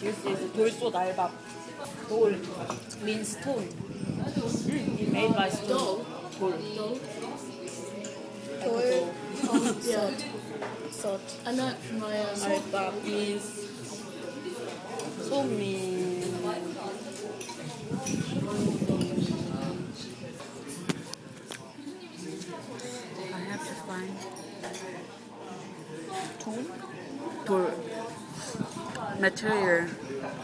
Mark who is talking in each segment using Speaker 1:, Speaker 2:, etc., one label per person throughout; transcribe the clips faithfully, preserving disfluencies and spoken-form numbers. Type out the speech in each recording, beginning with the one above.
Speaker 1: This is 돌솥 알밥. 돌 means stone. Mm, made by stone. 돌.
Speaker 2: Doll.
Speaker 1: 돌.
Speaker 2: Yeah. Salt. I know it from my um,
Speaker 1: 알밥 means 소민. I have to find 돌. 돌. Material.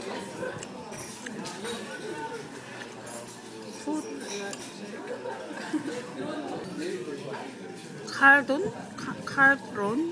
Speaker 1: Food. 칼돈? 카, 칼돈?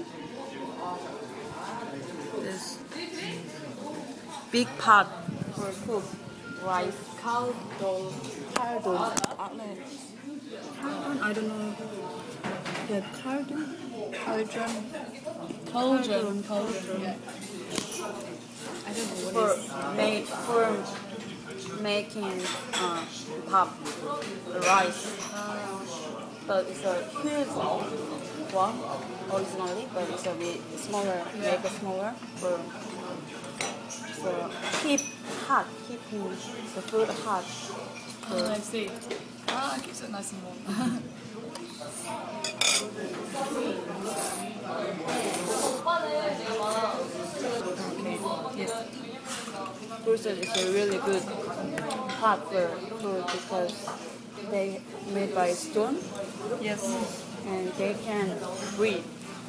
Speaker 1: This big pot for cook rice. 칼돈. 칼돈. 아, 네. 칼돈? I don't know. Yeah, 칼돈?
Speaker 2: cauldron.
Speaker 1: Cauldron.
Speaker 2: Cauldron. Yeah. I don't know
Speaker 1: For
Speaker 2: what it is.
Speaker 1: make for making uh, pop rice. But it's a huge one originally, but it's a bit smaller. Make it smaller for so keep hot, keeping the food hot.
Speaker 2: Oh, I see. Ah, it keeps it nice and warm.
Speaker 1: Okay.
Speaker 2: Yes.
Speaker 1: Also, it's a really good pot for food because they made by stone
Speaker 2: Yes.
Speaker 1: and they can breathe.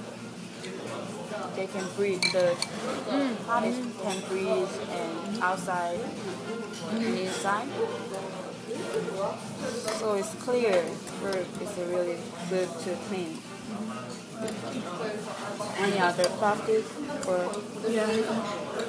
Speaker 1: They can breathe. The pot is can breathe and outside and inside. So it's clear. It's really good to clean. Any other plastic or
Speaker 2: Yeah.